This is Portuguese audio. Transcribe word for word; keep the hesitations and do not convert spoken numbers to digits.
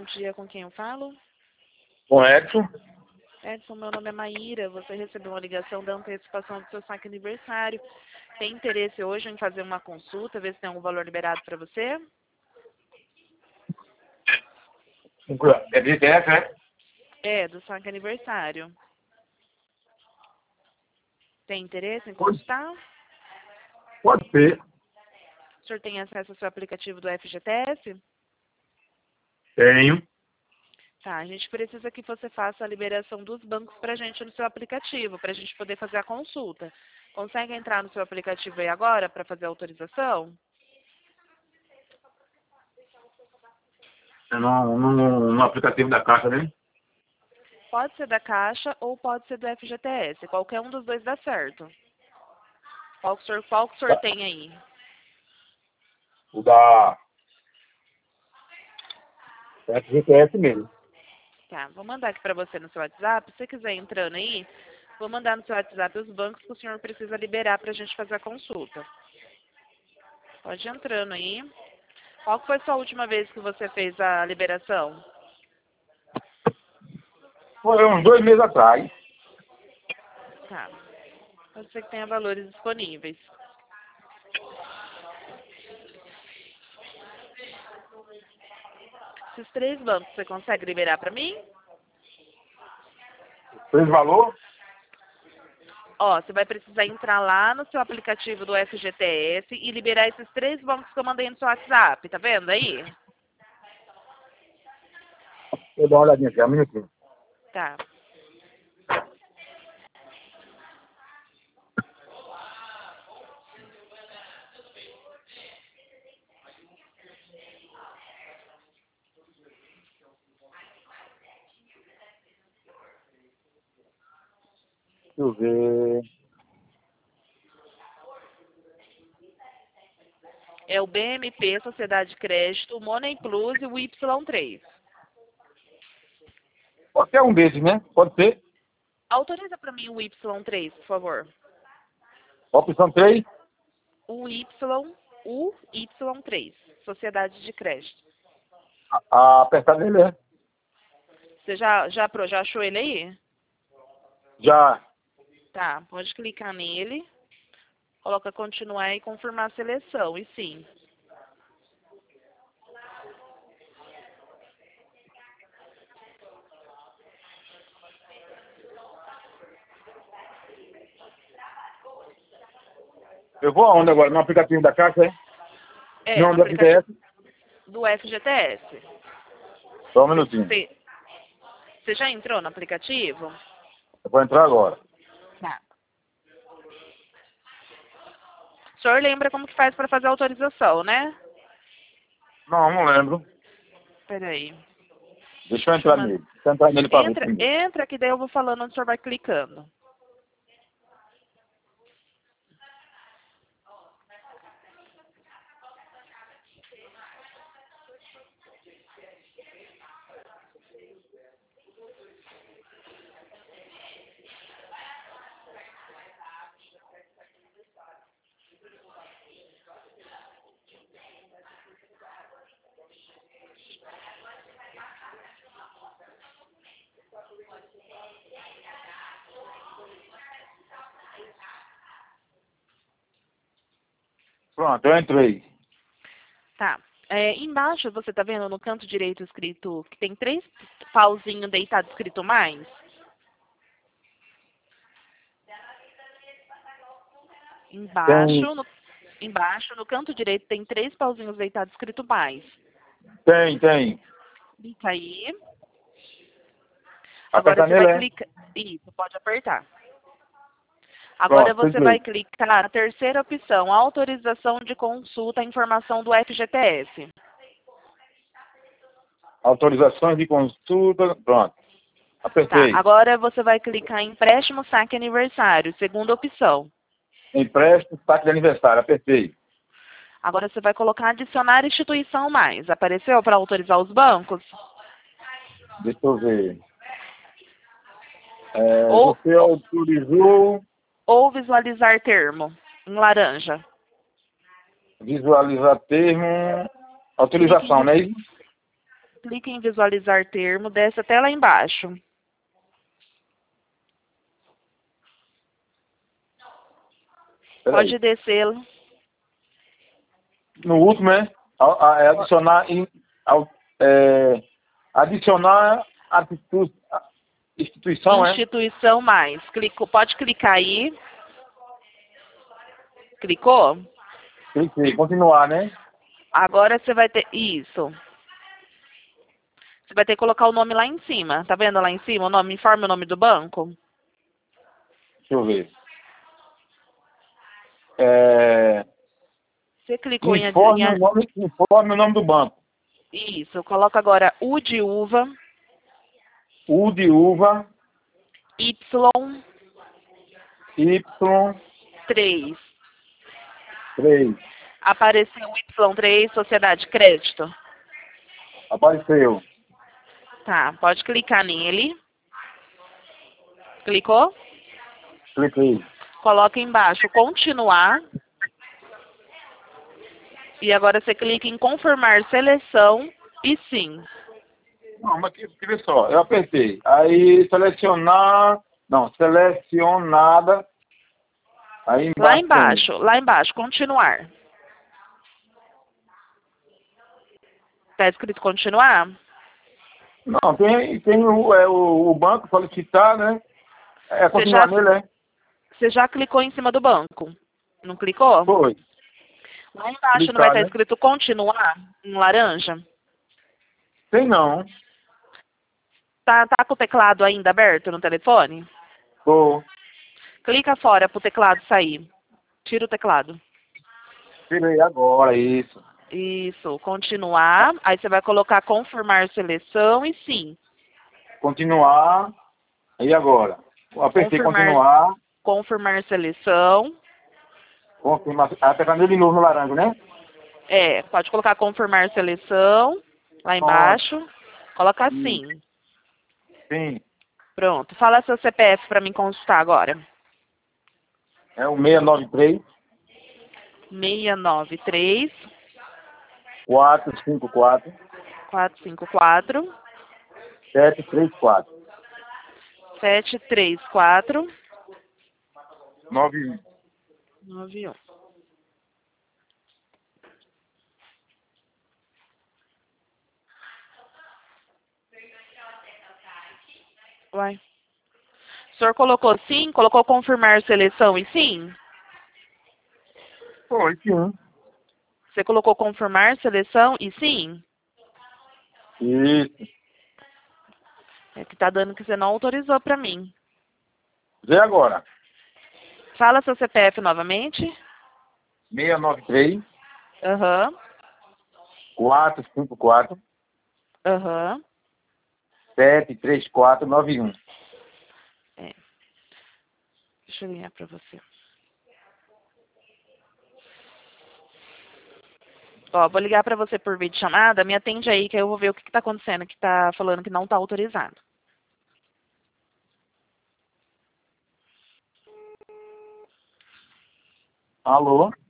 Bom dia, com quem eu falo? Com Edson. Edson, meu nome é Maíra. Você recebeu uma ligação da antecipação do seu saque aniversário. Tem interesse hoje em fazer uma consulta, ver se tem algum valor liberado para você? É de D F, né? É, do saque aniversário. Tem interesse em Pode, consultar? pode ser. O senhor tem acesso ao seu aplicativo do F G T S? Tenho. Tá, a gente precisa que você faça a liberação dos bancos para a gente no seu aplicativo, para a gente poder fazer a consulta. Consegue entrar no seu aplicativo aí agora para fazer a autorização? É no, no, no aplicativo da Caixa, né? Pode ser da Caixa ou pode ser do F G T S. Qualquer um dos dois dá certo. Qual que o senhor, qual que o senhor tem aí? O da F G T S mesmo. Tá, vou mandar aqui para você no seu WhatsApp. Se você quiser entrando aí, vou mandar no seu WhatsApp os bancos que o senhor precisa liberar para a gente fazer a consulta. Pode ir entrando aí. Qual que foi a sua última vez que você fez a liberação? Foi uns dois meses atrás. Tá. Pode ser que tenha valores disponíveis. Esses três bancos você consegue liberar para mim? Fez valor? Ó, você vai precisar entrar lá no seu aplicativo do F G T S e liberar esses três bancos que eu mandei no seu WhatsApp. Tá vendo aí? Vou dar uma olhadinha aqui, um minutinho. Tá. Deixa eu ver. É o B M P, Sociedade de Crédito, o Money Plus e o Y três. Qualquer um desses, né? Pode ser. Autoriza para mim o Y três, por favor. Opção três. O Y, o Y três, Sociedade de Crédito. A, a apertar nele, é. Você já, já, pro- já achou ele aí? Já. Tá, pode clicar nele. Coloca continuar e confirmar a seleção. E sim. Eu vou aonde agora? No aplicativo da Caixa, é? É, Não, no do F G T S. aplicativo do F G T S. Só um minutinho. Você, você já entrou no aplicativo? Eu vou entrar agora. Tá. O senhor lembra como que faz para fazer a autorização, né? Não, não lembro. Peraí. Deixa eu Deixa eu entrar man- nele. Deixa eu entrar nele para ver Entra, primeiro. entra que daí eu vou falando onde o senhor vai clicando. Pronto, eu entrei. Tá. É, embaixo você tá vendo no canto direito escrito que tem três pauzinhos deitados escrito mais? Embaixo, Tem, no, embaixo, no canto direito tem três pauzinhos deitados escrito mais. tem, tem. Clica aí. Agora Apertar você nele, vai é? clicar. Isso, pode apertar. Agora Pronto, você cliquei. vai clicar na terceira opção, autorização de consulta à informação do F G T S. Autorizações de consulta. Pronto. Tá, Apertei. agora você vai clicar em empréstimo saque aniversário, segunda opção. Empréstimo, saque de aniversário. Apertei. Agora você vai colocar adicionar instituição mais. Apareceu para autorizar os bancos? Deixa eu ver. É, Ou, você autorizou ou visualizar termo, em laranja. visualizar termo. Clique em Autorização, vi- não é isso? Clique em visualizar termo, desce até lá embaixo. Peraí. Pode descer. No último, né? A- a- é adicionar, em, ao- é, adicionar atitu- instituição, é? Instituição mais. Clicou, pode clicar aí. Clicou? Cliquei. Continuar, né? Agora você vai ter... Isso. Você vai ter que colocar o nome lá em cima. Tá vendo lá em cima o nome? Informe o nome do banco. Deixa eu ver. É, Você clicou em... informe, o em nome, informe o nome do banco. isso. Coloca agora U de uva. U de uva, Y Y três. três. Apareceu o Y três, Sociedade Crédito. Apareceu. Tá, pode clicar nele. Clicou? Cliquei. Coloca embaixo continuar. E agora você clica em confirmar seleção e sim. Não, mas que, que vê só, eu apertei. Aí selecionar, não, selecionada. Aí embaixo. Lá tem. embaixo, lá embaixo, continuar. Tá escrito continuar? Não, tem, tem o, é, o, o banco solicitar, né? É Você continuar já, nele, é? você já clicou em cima do banco? Não clicou? Foi. Lá embaixo não vai Clicar, estar né? escrito continuar, em laranja? Tem não. Tá, tá com o teclado ainda aberto no telefone? Tô. Clica fora pro teclado sair. Tira o teclado. Tirei agora, isso. Isso, continuar. Aí você vai colocar confirmar seleção e sim. Continuar. Aí agora. Eu apertei Confirmar, continuar. confirmar seleção. Confirmar. Apertar nele de novo no laranja, né? É, pode colocar confirmar seleção. Lá embaixo. Coloca sim. Sim. Pronto. Fala seu C P F para mim consultar agora. É o seis nove três, seis nove três, quatro cinco quatro, quatro cinco quatro, sete três quatro, sete três quatro, nove um. nove um. Uai. O senhor colocou sim? Colocou confirmar seleção e sim? Foi, sim. Você colocou confirmar seleção e sim? Isso. É que tá dando que você não autorizou para mim. Vê agora. Fala seu C P F novamente. seis nove três, Aham. quatro cinco quatro, Aham. sete três quatro, nove um. É. Deixa eu ligar para você. Ó, vou ligar para você por vídeo chamada. Me atende aí que eu vou ver o que, que tá acontecendo, que tá falando que não tá autorizado. Alô?